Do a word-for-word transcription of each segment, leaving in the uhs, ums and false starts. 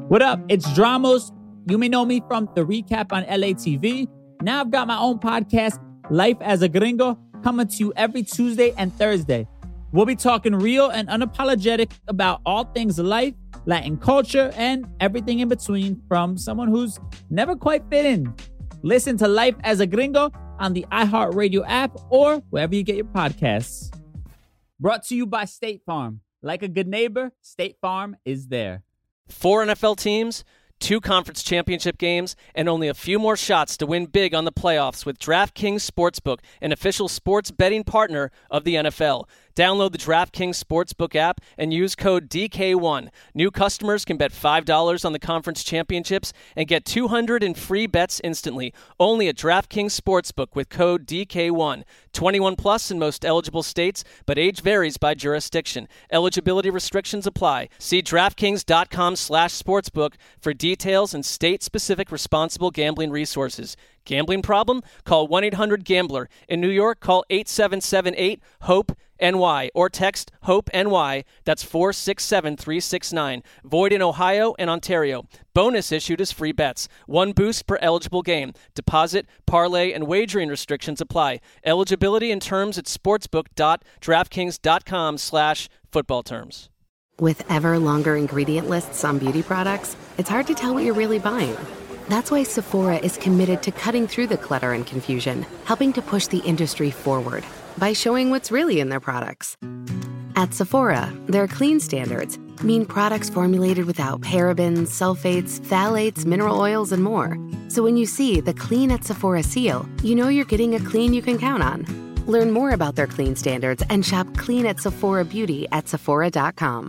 What up? It's Dramos. You may know me from the recap on L A T V. Now I've got my own podcast, Life as a Gringo, coming to you every Tuesday and Thursday. We'll be talking real and unapologetic about all things life, Latin culture, and everything in between from someone who's never quite fit in. Listen to Life as a Gringo on the iHeartRadio app or wherever you get your podcasts. Brought to you by State Farm. Like a good neighbor, State Farm is there. Four N F L teams, two conference championship games, and only a few more shots to win big on the playoffs with DraftKings Sportsbook, an official sports betting partner of the N F L. Download the DraftKings Sportsbook app and use code D K one. New customers can bet five dollars on the conference championships and get two hundred dollars in free bets instantly. Only at DraftKings Sportsbook with code D K one. twenty-one plus in most eligible states, but age varies by jurisdiction. Eligibility restrictions apply. See DraftKings.com slash sportsbook for details and state-specific responsible gambling resources. Gambling problem? Call one eight hundred gambler. In New York, call eight seven seven eight HOPE N Y or text HOPE-N-Y. That's four six seven three six nine. Void in Ohio and Ontario. Bonus issued as free bets. One boost per eligible game. Deposit, parlay, and wagering restrictions apply. Eligibility and terms at sportsbook.draftkings.com slash football terms. With ever longer ingredient lists on beauty products, it's hard to tell what you're really buying. That's why Sephora is committed to cutting through the clutter and confusion, helping to push the industry forward by showing what's really in their products. At Sephora, their clean standards mean products formulated without parabens, sulfates, phthalates, mineral oils, and more. So when you see the Clean at Sephora seal, you know you're getting a clean you can count on. Learn more about their clean standards and shop Clean at Sephora Beauty at Sephora dot com.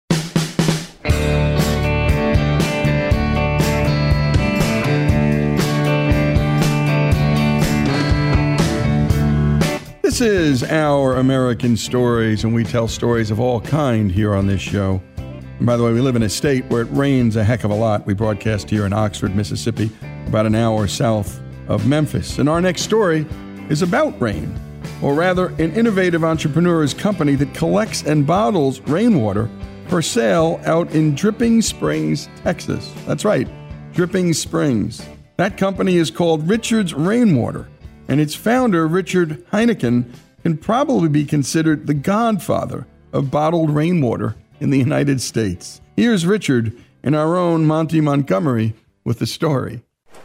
This is Our American Stories, and we tell stories of all kind here on this show. And by the way, we live in a state where it rains a heck of a lot. We broadcast here in Oxford, Mississippi, about an hour south of Memphis. And our next story is about rain, or rather, an innovative entrepreneur's company that collects and bottles rainwater for sale out in Dripping Springs, Texas. That's right, Dripping Springs. That company is called Richard's Rainwater. And its founder, Richard Heineken, can probably be considered the godfather of bottled rainwater in the United States. Here's Richard and our own Monty Montgomery with the story.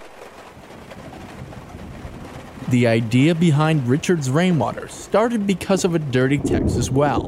The idea behind Richard's Rainwater started because of a dirty Texas well.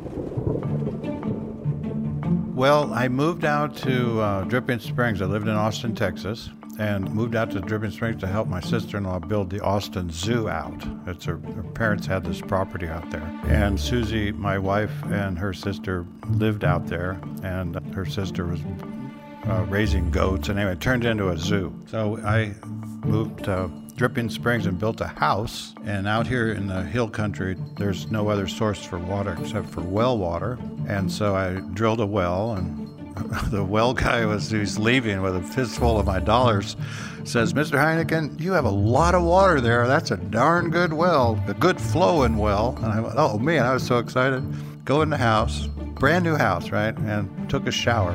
Well, I moved out to uh, Dripping Springs. I lived in Austin, Texas, and moved out to Dripping Springs to help my sister-in-law build the Austin Zoo out. It's her, her parents had this property out there. And Susie, my wife, and her sister lived out there, and her sister was uh, raising goats. And anyway, it turned into a zoo. So I moved to Dripping Springs and built a house. And out here in the hill country, there's no other source for water except for well water. And so I drilled a well, and the well guy was who's leaving with a fistful of my dollars says, "Mister Heineken, you have a lot of water there. That's a darn good well, a good flowing well." And I went, oh man, I was so excited. Go in the house, brand new house, right? And took a shower.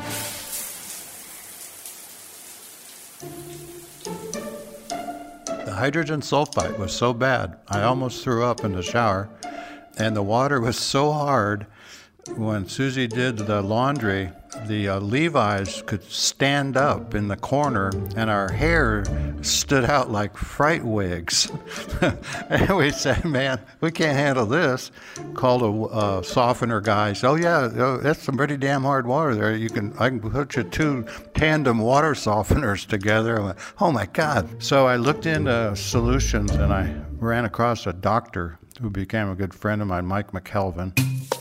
The hydrogen sulfide was so bad, I almost threw up in the shower. And the water was so hard, when Susie did the laundry, the uh, Levi's could stand up in the corner and our hair stood out like fright wigs. And we said, man, we can't handle this. Called a uh, softener guy. Said, oh yeah, oh, that's some pretty damn hard water there. You can, I can put you two tandem water softeners together. I went, oh my God. So I looked into solutions and I ran across a doctor who became a good friend of mine, Mike McKelvin,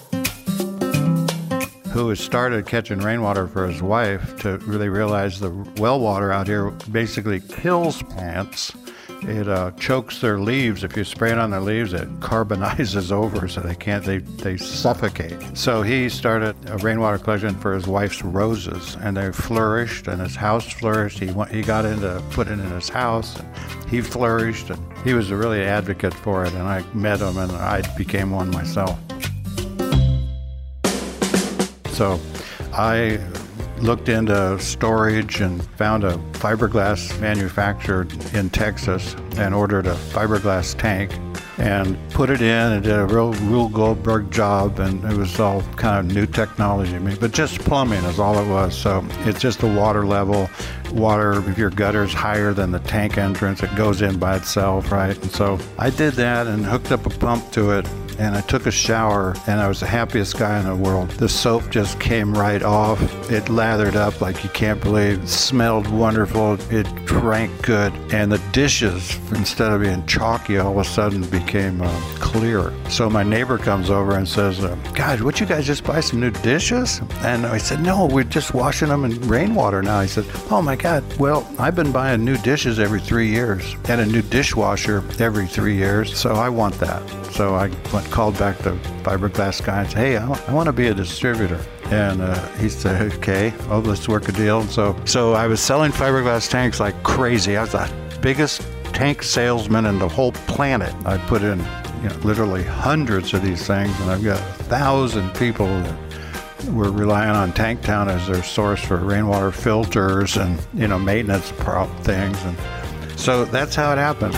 who had started catching rainwater for his wife to really realize the well water out here basically kills plants. It uh, chokes their leaves. If you spray it on their leaves, it carbonizes over so they can't, they, they suffocate. So he started a rainwater collection for his wife's roses, and they flourished, and his house flourished. He went, he got into putting it in his house, and he flourished, and he was a really advocate for it, and I met him, and I became one myself. So I looked into storage and found a fiberglass manufacturer in Texas and ordered a fiberglass tank and put it in and did a real Rube Goldberg job, and it was all kind of new technology. I mean, but just plumbing is all it was. So it's just a water level. Water, if your gutter's higher than the tank entrance, it goes in by itself, right? And so I did that and hooked up a pump to it, and I took a shower, and I was the happiest guy in the world. The soap just came right off. It lathered up like you can't believe. It smelled wonderful. It drank good. And the dishes, instead of being chalky, all of a sudden became uh, clear. So my neighbor comes over and says, uh, God, would you guys just buy some new dishes? And I said, no, we're just washing them in rainwater now. He said, oh my God, well, I've been buying new dishes every three years and a new dishwasher every three years. So I want that. So I went, called back the fiberglass guy and said, hey, I, w- I want to be a distributor. And uh, he said, okay, oh, let's work a deal. And so, so I was selling fiberglass tanks like crazy. I was the biggest tank salesman in the whole planet. I put in, you know, literally hundreds of these things, and I've got a thousand people that were relying on Tanktown as their source for rainwater filters and, you know, maintenance prop things. And so that's how it happened.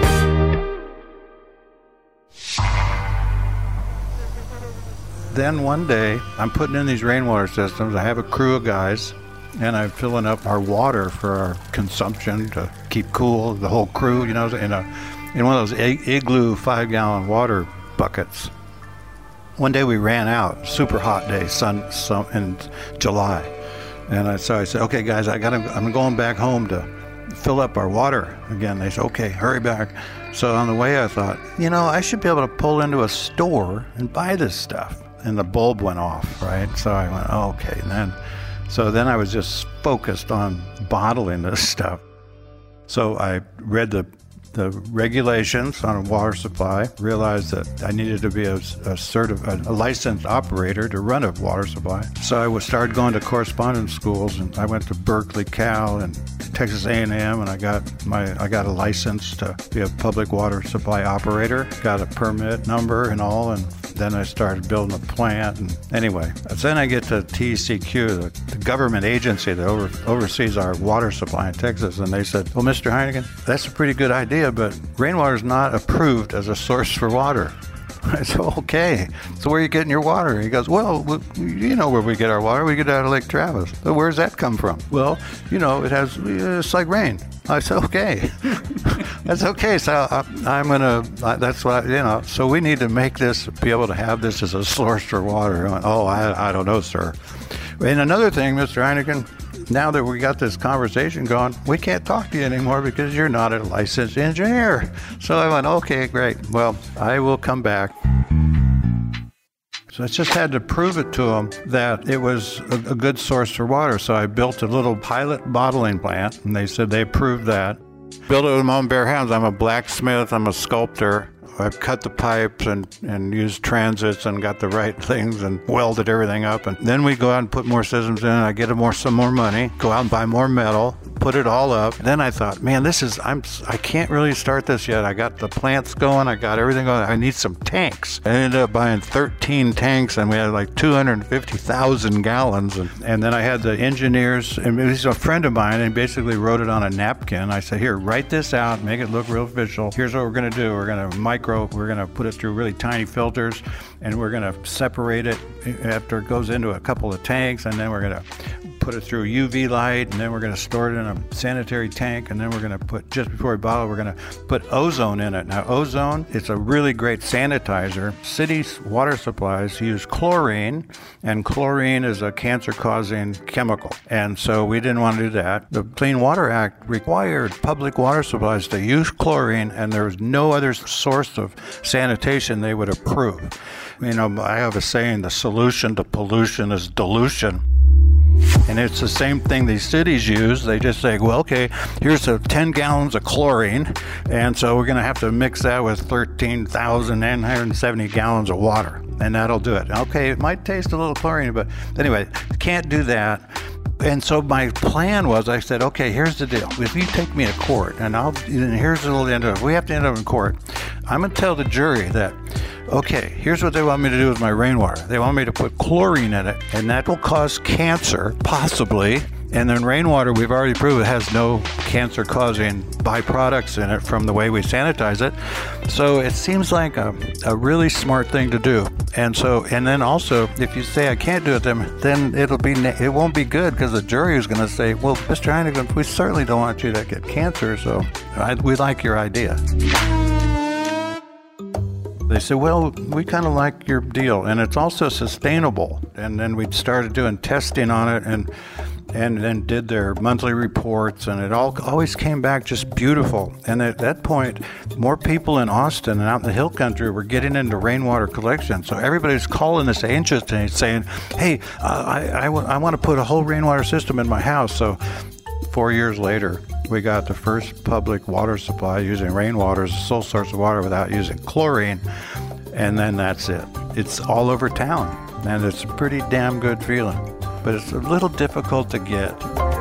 Then one day, I'm putting in these rainwater systems. I have a crew of guys, and I'm filling up our water for our consumption to keep cool, the whole crew, you know, in, a, in one of those igloo five-gallon water buckets. One day we ran out, super hot day, sun, sun in July. And I, so I said, okay, guys, I gotta, I'm going back home to fill up our water again. They said, okay, hurry back. So on the way, I thought, you know, I should be able to pull into a store and buy this stuff. And the bulb went off, right? So I went, oh, okay. And then, so then I was just focused on bottling this stuff. So I read the the regulations on a water supply, realized that I needed to be a, a, certif- a licensed operator to run a water supply. So I was started going to correspondence schools, and I went to Berkeley, Cal, and Texas A and M, and I got my I got a license to be a public water supply operator, got a permit number and all, and then I started building a plant. And anyway, then I get to T C Q, the, the government agency that over, oversees our water supply in Texas, and they said, well, Mister Heineken, that's a pretty good idea, but rainwater is not approved as a source for water. I said, okay, so where are you getting your water? He goes, well, you know where we get our water. We get it out of Lake Travis. So where's that come from? Well, you know, it has, it's like rain. I said, okay, that's okay. So I, I'm going to, that's what, I, you know, so we need to make this, be able to have this as a source for water. I went, oh, I, I don't know, sir. And another thing, Mister Heineken, now that we got this conversation going, we can't talk to you anymore because you're not a licensed engineer. So I went, okay, great. Well, I will come back. So I just had to prove it to them that it was a, a good source for water. So I built a little pilot bottling plant, and they said they approved that. Built it with my own bare hands. I'm a blacksmith. I'm a sculptor. I've cut the pipes and, and used transits and got the right things and welded everything up. And then we go out and put more systems in. I get more some more money, go out and buy more metal, put it all up. Then I thought, man, this is, I'm, I can't really start this yet. I got the plants going. I got everything going. I need some tanks. I ended up buying thirteen tanks, and we had like two hundred fifty thousand gallons. And, and then I had the engineers, and he's a friend of mine, and he basically wrote it on a napkin. I said, here, write this out, make it look real official. Here's what we're going to do. We're going to micro, we're going to put it through really tiny filters, and we're going to separate it after it goes into a couple of tanks, and then we're going to put it through U V light, and then we're going to store it in a sanitary tank, and then we're going to put, just before we bottle, we're going to put ozone in it. Now, ozone, it's a really great sanitizer. Cities' water supplies use chlorine, and chlorine is a cancer-causing chemical, and so we didn't want to do that. The Clean Water Act required public water supplies to use chlorine, and there was no other source of sanitation they would approve. You know, I have a saying, the solution to pollution is dilution. And it's the same thing these cities use. They just say, well, okay, here's a ten gallons of chlorine, and so we're going to have to mix that with thirteen thousand nine hundred seventy gallons of water, and that'll do it. Okay, it might taste a little chlorine, but anyway, can't do that. And so my plan was, I said, okay, here's the deal. If you take me to court, and I'll, and here's the little end of it. We have to end up in court. I'm going to tell the jury that okay, here's what they want me to do with my rainwater. They want me to put chlorine in it, and that will cause cancer, possibly. And then rainwater, we've already proved it has no cancer-causing byproducts in it from the way we sanitize it. So it seems like a, a really smart thing to do. And so, and then also, if you say I can't do it, then then it'll be it won't be good, because the jury is going to say, well, Mister Heineken, we certainly don't want you to get cancer, so I, we like your idea. They said, well, we kind of like your deal, and it's also sustainable. And then we started doing testing on it, and and then did their monthly reports, and it all always came back just beautiful. And at that point, more people in Austin and out in the hill country were getting into rainwater collection. So everybody's calling us interested and saying, hey, uh, I, I, w- I want to put a whole rainwater system in my house. So four years later, we got the first public water supply using rainwater as a sole source of water without using chlorine. And then that's it. It's all over town, and it's a pretty damn good feeling. But it's a little difficult to get.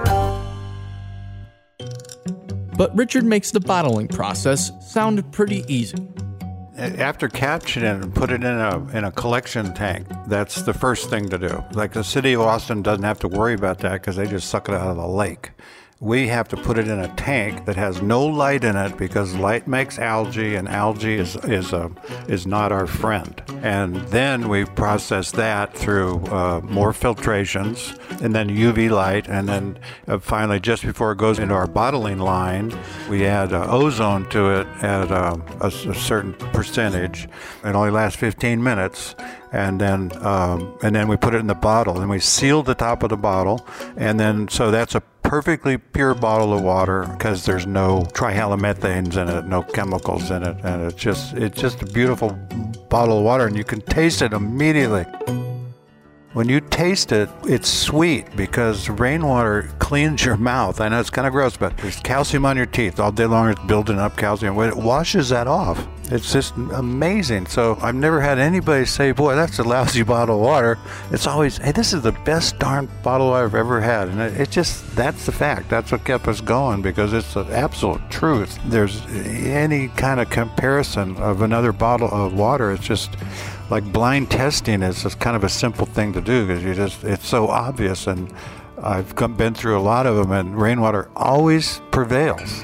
But Richard makes the bottling process sound pretty easy. After capturing it and put it in a in a collection tank, that's the first thing to do. Like the city of Austin doesn't have to worry about that because they just suck it out of the lake. We have to put it in a tank that has no light in it, because light makes algae, and algae is is a is not our friend. And then we process that through uh, more filtrations, and then U V light, and then uh, finally, just before it goes into our bottling line, we add uh, ozone to it at uh, a, a certain percentage. It only lasts fifteen minutes. And then, um, and then we put it in the bottle, and we seal the top of the bottle, and then so that's a perfectly pure bottle of water, because there's no trihalomethanes in it, no chemicals in it, and it's just it's just a beautiful bottle of water, and you can taste it immediately. When you taste it, it's sweet, because rainwater cleans your mouth. I know it's kind of gross, but there's calcium on your teeth all day long. It's building up calcium. When it washes that off, it's just amazing. So I've never had anybody say, boy, that's a lousy bottle of water. It's always, hey, this is the best darn bottle of water I've ever had. And it, it just, that's the fact. That's what kept us going, because it's the absolute truth. There's any kind of comparison of another bottle of water. It's just like blind testing is just kind of a simple thing to do, because you just, it's so obvious. And I've come, been through a lot of them, and rainwater always prevails.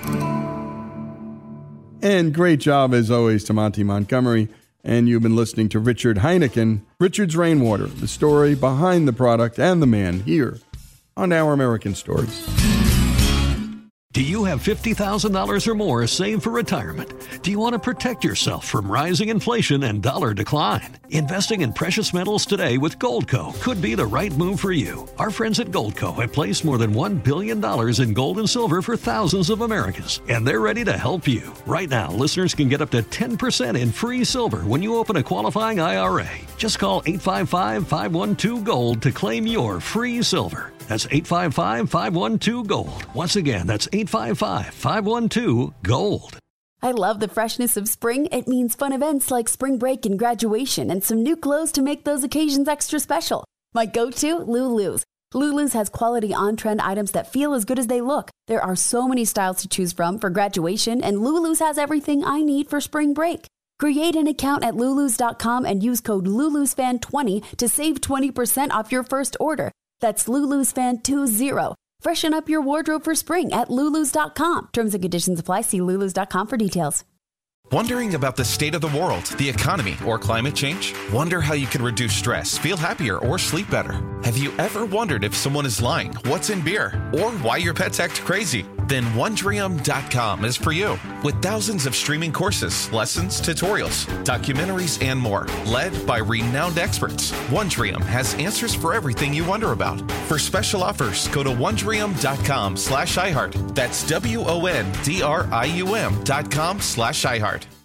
And great job, as always, to Monty Montgomery. And you've been listening to Richard Heineken, Richard's Rainwater, the story behind the product and the man, here on Our American Stories. Do you have fifty thousand dollars or more saved for retirement? Do you want to protect yourself from rising inflation and dollar decline? Investing in precious metals today with Goldco could be the right move for you. Our friends at Goldco have placed more than one billion dollars in gold and silver for thousands of Americans, and they're ready to help you. Right now, listeners can get up to ten percent in free silver when you open a qualifying I R A. Just call eight five five, five one two, GOLD to claim your free silver. That's eight five five, five one two, GOLD. Once again, that's eight five five, five one two, GOLD. I love the freshness of spring. It means fun events like spring break and graduation, and some new clothes to make those occasions extra special. My go-to, Lulu's. Lulu's has quality on-trend items that feel as good as they look. There are so many styles to choose from for graduation, and Lulu's has everything I need for spring break. Create an account at lulus dot com and use code Lulus Fan twenty to save twenty percent off your first order. That's Lulus Fan twenty. Freshen up your wardrobe for spring at lulus dot com. Terms and conditions apply. See lulus dot com for details. Wondering about the state of the world, the economy, or climate change? Wonder how you can reduce stress, feel happier, or sleep better? Have you ever wondered if someone is lying, what's in beer, or why your pets act crazy? Then Wondrium dot com is for you. With thousands of streaming courses, lessons, tutorials, documentaries, and more, led by renowned experts, Wondrium has answers for everything you wonder about. For special offers, go to Wondrium dot com slash iHeart. That's W O N D R I U M dot com slash iHeart.